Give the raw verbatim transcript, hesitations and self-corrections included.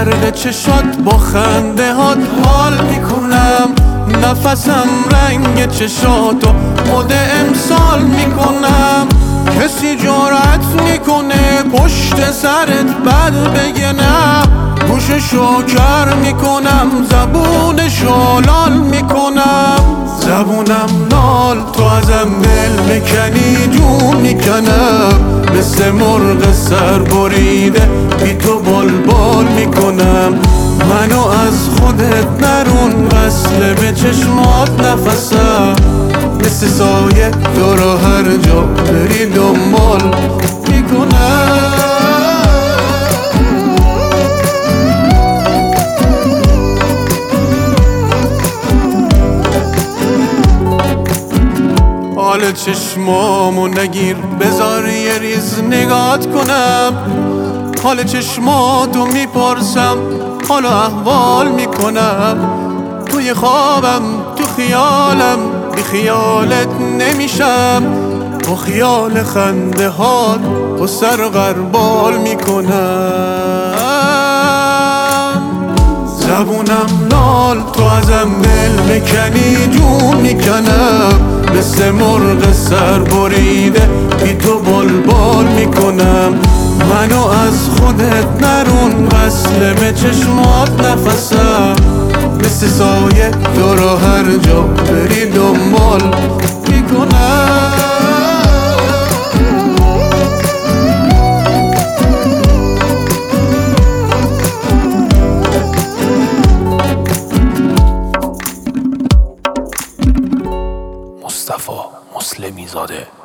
زرد چشات با خنده هات حال میکنم، نفسم رنگ چشاتو مد امسال میکنم. کسی جرأت میکنه پشت سرت بد بگه نه، گوششو کر میکنم زبونشو لال میکنم. زبونم لال تو ازم دل بکنی جون میکنم، مثل مرغ سر بریده بی تو بال بال میکنم. منو از خودت نرون وصله به چشمات نفسم، مثل سایه تو رو هر جا بری دنبال میکنم. حال چشمامو نگیر بذار یه ریز نگات کنم، حال چشماتو میپرسم حال و احوال میکنم. توی خوابم تو خیالم بی خیالت نمیشم، با خیال خنده هات با سر غربال میکنم. زبونم لال تو ازم دل بکنی جون میکنم، مثل مرغ سر بریده بی تو بال بال میکنم. منو از خودت نرون وصله به چشمات نفسم، مثل سایه تو رو هر جا بری دنبال میکنم. مصطفی مسلمی زاده.